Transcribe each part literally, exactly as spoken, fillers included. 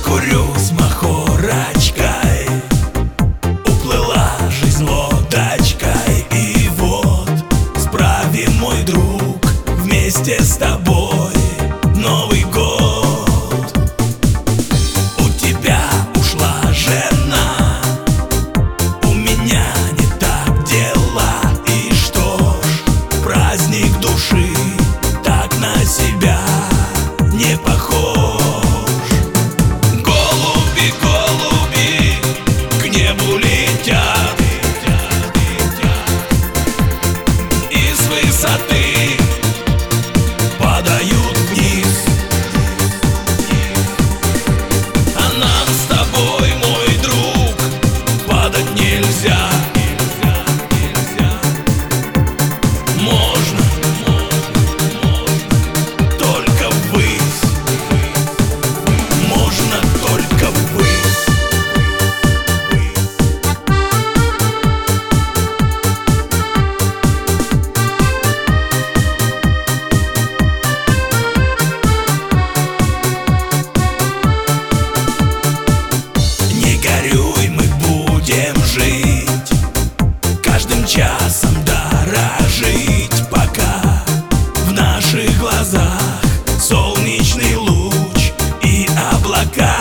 курю с махорочкой. Уплыла жизнь лодочкой. И вот справим, мой друг, вместе с тобой Новый год. У тебя ушла жена, у меня не так дела. И что ж, праздник души так на себя не похож. Голуби, голуби к небу летят, и с высоты падают вниз. А нам с тобой, мой друг, падать нельзя. Можно только ввысь, можно только ввысь. Не горюй, мы будем жить, каждым часом дорожить, пока в наших глазах солнечный луч и облака.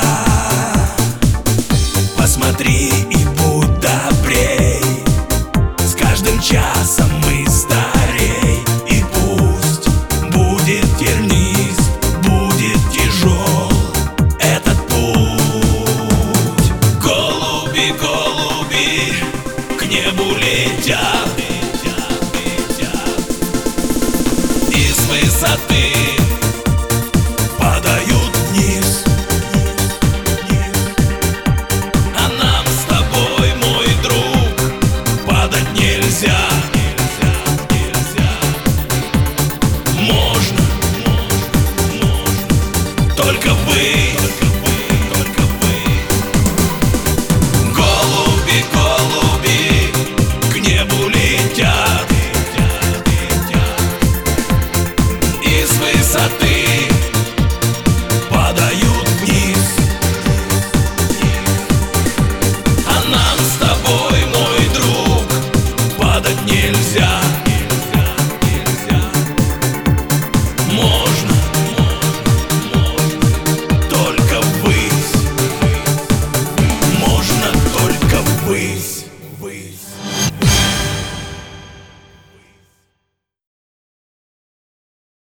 Посмотри и будь добрей, с каждым часом мы старей. И пусть будет тернист, будет тяжел этот путь. Голуби, голуби к небу летят, и с высоты падают вниз. А нам с тобой, мой друг, падать нельзя. Можно только вы.